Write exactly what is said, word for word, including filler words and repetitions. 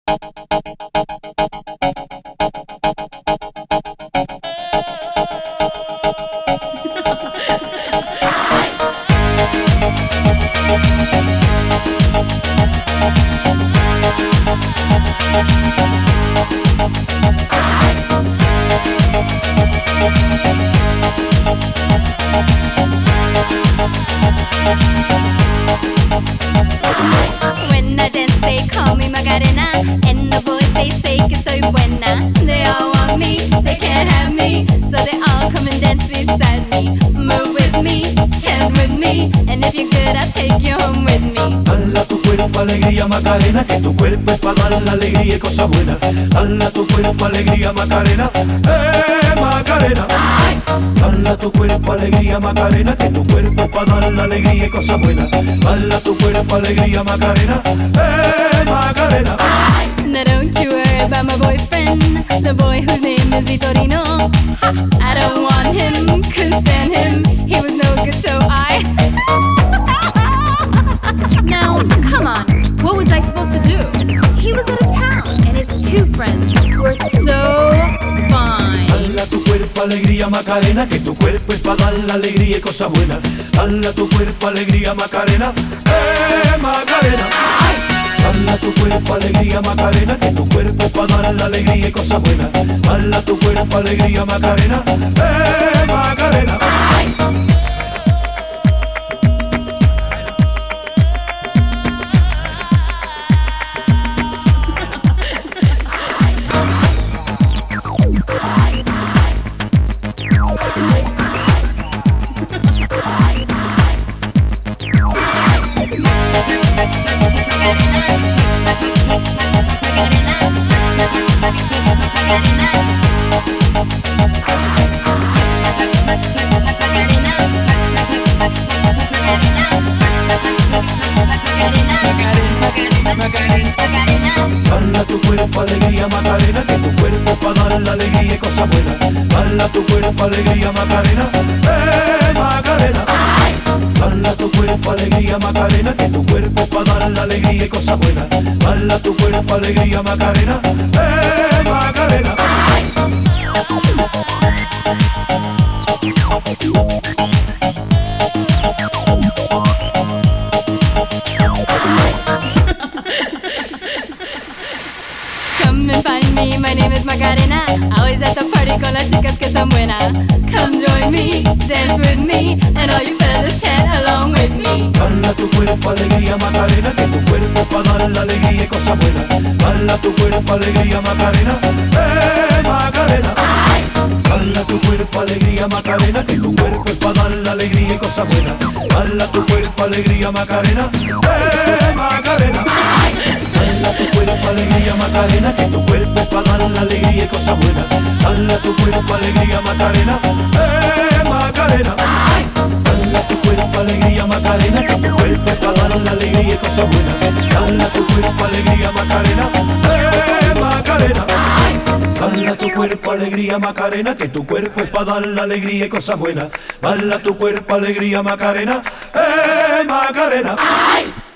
When I dance they call me Macarena, and the boys they say que soy buena. They all want me, they can't have me, so they all come and dance beside me. Move with me, chant with me, and if you're good I'll take you home with me. Dala tu cuerpo alegría Macarena, que tu cuerpo es pa' dar la alegría y cosas buenas. Dala tu cuerpo alegría Macarena, eh Macarena. Dala tu cuerpo alegría Macarena, que tu cuerpo es pa' dar la alegría y cosas buenas. Dala tu cuerpo alegría Macarena, eh Macarena. Now don't you worry about my boyfriend, the boy whose name is Vitorino. Ha! I don't want him, couldn't stand him, he was no good so I Now, come on, what was I supposed to do? He was out of town, and his two friends were so fine. Dala tu cuerpo alegría Macarena, que tu cuerpo es pa' dar la alegría y cosas buenas. Dala tu cuerpo alegría Macarena, eh Macarena. Dala tu cuerpo alegría Macarena, que tu cuerpo es pa' dar la alegría y cosas buenas. Dala tu cuerpo alegría Macarena, eh Macarena. Dala tu cuerpo alegría Macarena, que tu cuerpo es pa' dar la alegría y cosas buenas. Dala tu cuerpo alegría Macarena, eh Macarena. Dala tu cuerpo alegría Macarena, que tu cuerpo es pa' dar la alegría y cosas buenas. Dala tu cuerpo alegría Macarena, eh Macarena. Come and find me, my name is Macarena, always at the party con las chicas que están buenas. Come join me, dance with me, and all you fellas chant along with me. Dala tu cuerpo alegría Macarena, que tu cuerpo es pa' dar la alegría y cosas buenas. Dala tu cuerpo alegría Macarena, eh Macarena. Dala tu cuerpo alegría Macarena, que tu cuerpo es pa' dar la alegría y cosas buenas. Dala tu cuerpo alegría Macarena, eh Macarena. Dala tu cuerpo alegría Macarena, que tu cuerpo es pa' dar la alegría y cosas buenas. Dala tu cuerpo alegría Macarena, eh Macarena. Dala tu cuerpo alegría Macarena, que tu cuerpo es pa' dar la alegría y cosas buenas. Dala tu cuerpo alegría Macarena, eh Macarena. Dala tu cuerpo alegría Macarena, que tu cuerpo es pa' dar la alegría y cosas buenas. Dala tu cuerpo alegría Macarena, eh Macarena.